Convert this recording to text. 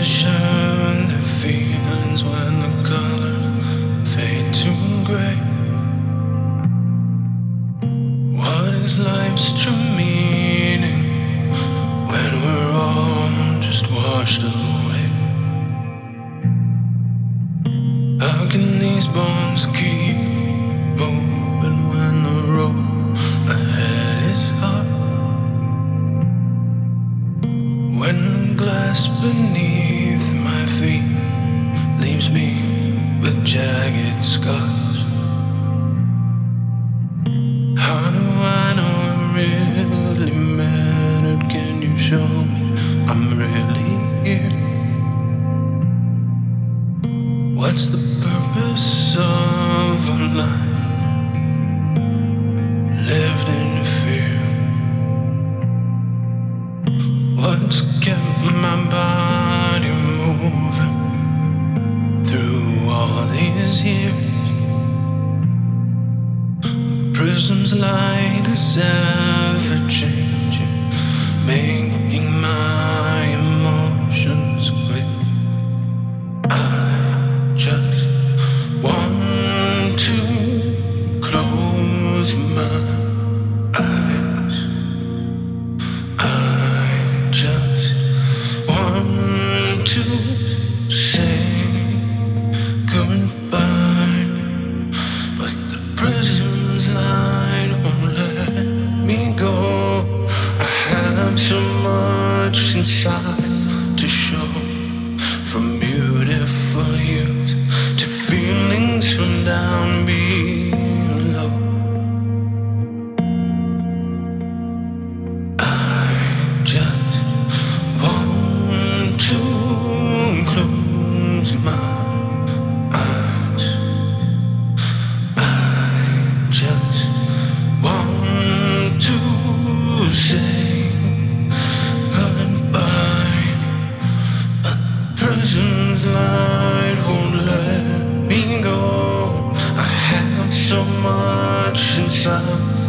measure the feelings when the colors fade to gray. What is life's true meaning when we're all just washed away? How can these bones keep moving when the road ahead is hard? When the glass beneath my feet leaves me with jagged scars, how do I know it really mattered? Can you show me I'm really here? What's the purpose of a life lived in fear? What's kept my body moving through all these years? Prism's light is ever changing, making my emotions clear. I just want to close my eyes. I just want to say goodbye, but the prison's light won't let me go. I have so much inside to show, from beautiful youth to feelings from down below. I just want to close my eyes. I just want to say goodbye, but the prison's light won't let me go. I have so much inside